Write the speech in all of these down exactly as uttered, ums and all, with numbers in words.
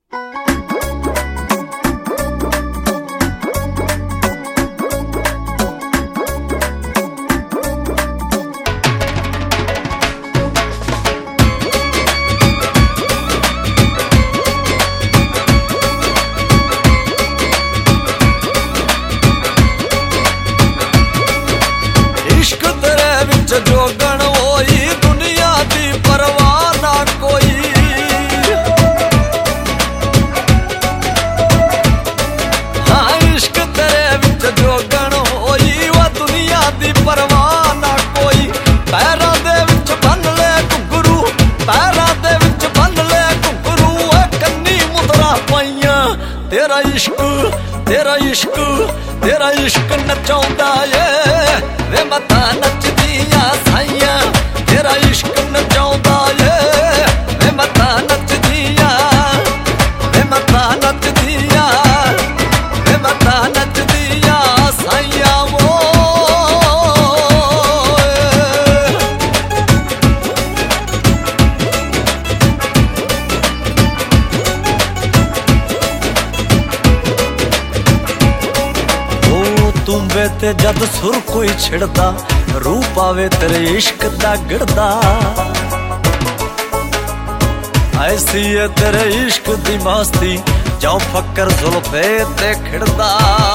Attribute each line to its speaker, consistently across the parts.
Speaker 1: जोगण होई दुनिया दी परवाह ना कोई। हाँ इश्क तेरे विच जोगण होई वो दुनिया दी परवाह ना कोई। पैरां दे विच बन ले घुंघरू, पैरां दे विच बन ले घुंघरू, कन्नी मुदरा पाइयां। तेरा इश्क तेरा इश्क तेरा इश्क नचाउंदा ए वे मता नचदियां साइयां। तेरा इश्क नचाउंदा ए वे मता नचदियां, वे मता नचदियां, वे मता नचदियां साइयां वो। तूं वे ते जद सुर कोई छिड़दा, रूप आवे तेरे इश्क दा गिरदा। ऐसी है तेरे इश्क दी मस्ती, जाओ फकर जुल्फे ते खिड़दा।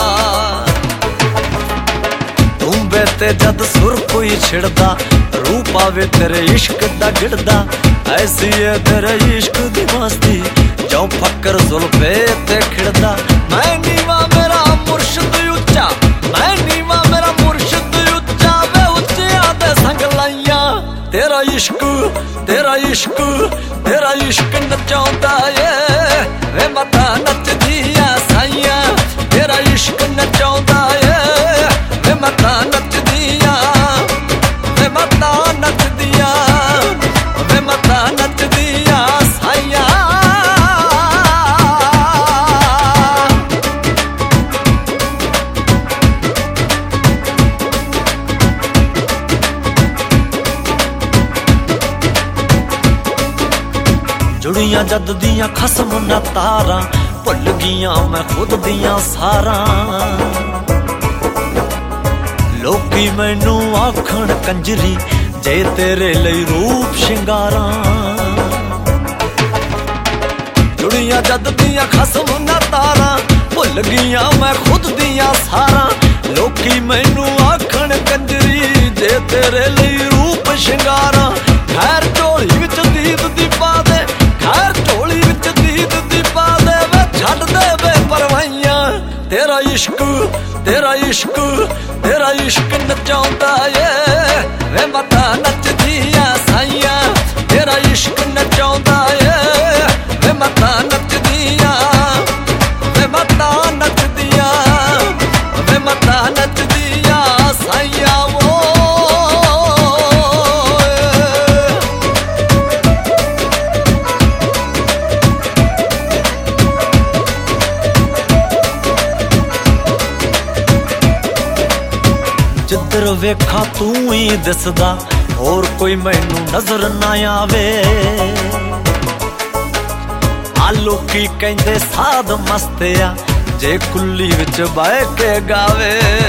Speaker 1: तूं वे ते जद सुर कोई छिड़दा, रूप आवे तेरे इश्क दा गिरदा। ऐसी है तेरे इश्क दी मस्ती, जाओ फकर जुल्फे ते खिड़दा। मैं नीवा मेरा मुर्शद उच्चा, मैं नीवा मेरा मुर्शद उच्चा, वे उच्चिया दे संग लाइयां। तेरा इश्क तेरा इश्क तेरा इश्क नचाउंदा ए वे मता नचदियां साइयां। तेरा इश्क नचाउंदा ए वे मता नचदियां, वे मता नचदियां, वे मता नचदियां साइयां। जुड़ियां जद दियां खसम ना तारा, भुल गियां मैं खुद दियां सारा। लोकी मैनू आखण कंजरी, जे तेरे लई रूप शिंगारा। जुड़ियां जद दियां खसम ना तारा, भुल गियां मैं खुद दियां सारा। लोकी मैनू आखण कंजरी, जे तेरे लई रूप शिंगारा। खैर झोली विच दीद दी पा दे, खैर झोली विच दीद दी पा दे, वे छड्ड दे वे परवाइयां। तेरा इश्क तेरा इश्क तेरा इश्क नचाउंदा ए वे मता नचदियां साइयां। तेरा इश्क नचाउंदा ए वे मता नचदियां, वे मता नचदियां, वे मता नचदियां साइयां वो। जिधर वेखा तू ही दिसदा, और कोई मैनू नजर ना आवे। आ लोकी कहंदे साध मस्तिया, जे कुल्ली विच बह के गावे।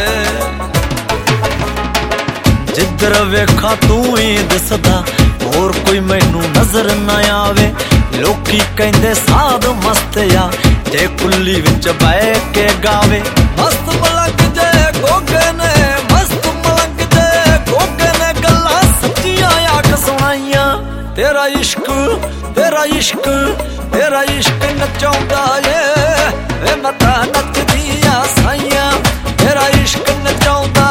Speaker 1: जिधर वेखा तू ही दिसदा, और कोई मैनू नजर ना आवे। लोकी कहंदे साध मस्तिया, जे कुल्ली विच बह के गावे। मस्त मलंग जे गोगे ने, मस्त मलंग जे गोगे ने, गल्लां सच्चियां आख सुनाइयां। तेरा इश्क तेरा इश्क तेरा इश्क नचाउंदा ए वे मता नचदियां साइयां। तेरा इश्क नचाउंदा